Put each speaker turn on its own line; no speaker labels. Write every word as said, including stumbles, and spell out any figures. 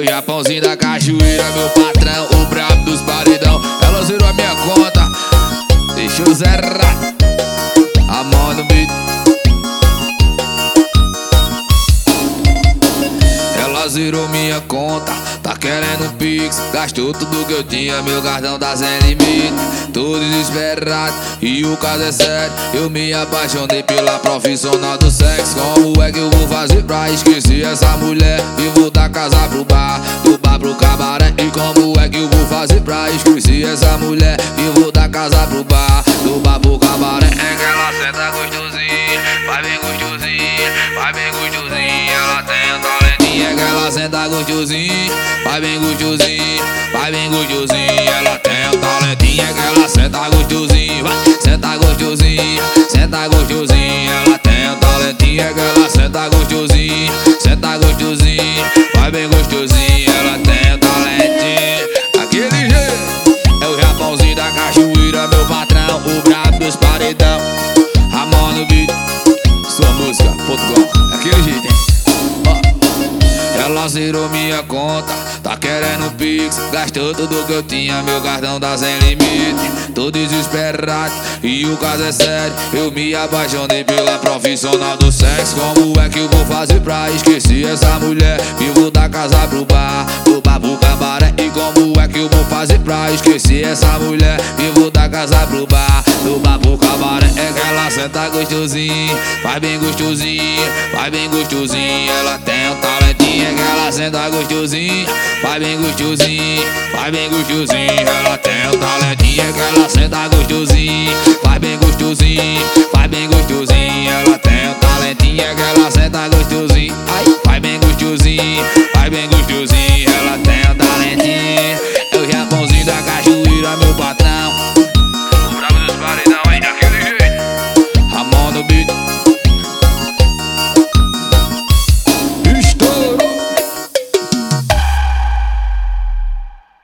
o Japãozinho da cachoeira, meu patrão, o brabo dos paredão. Ela zerou a minha conta, deixa eu zerar a mão no beat. Ela zerou minha conta, tá querendo pix, gastou tudo que eu tinha, meu cartão tá sem limite. Tô desesperado e o caso é sério, eu me apaixonei pela profissional do sexo. Como é que eu vou fazer pra esquecer essa mulher? Vivo da casa pro bar, do bar pro cabaré. E como é que eu vou fazer pra esquecer essa mulher? Vivo da casa pro bar, do bar pro cabaré. É que ela senta gostosinho, vai bem gostosinho, vai bem gostosinho. Ela tem um talentinho, é que ela senta gostosinho, vai bem gostosinho, vai bem gostosinho. Ela tem um talentinho, é que ela senta gostosinho, vai, senta gostosinho, senta gostosinho. Ela tem um talentinho, é que ela senta gostosinho, senta gostosinho, vai bem gostosinho. Ela tem um talentinho, aquele jeito. É o Japãozinho da cachoeira, meu patrão, o brabo dos paredão. Ramon no beat, sua música, Portugal, aquele jeito, hein? Ela zerou minha conta, tá querendo pix, gastou tudo que eu tinha, meu cartão tá sem limite. Tô desesperado e o caso é sério, eu me apaixonei pela profissional do sexo. Como é que eu vou fazer pra esquecer essa mulher? Vivo da casa pro bar, do bar pro cabaré. E como é que eu vou fazer pra esquecer essa mulher? Vivo da casa pro bar, do bar pro cabaré. É que ela senta gostosinho, faz bem gostosinho, faz bem gostosinho. Ela tem um talentinho, é que ela senta gostosinho, faz bem gostosinho, faz bem gostosinho. Ela tem um talentinho, é que ela senta gostosinho, faz bem gostosinho, faz bem gostosinho. Ela tem um talentinho, é que ela senta gostosinho, ai, faz bem gostosinho.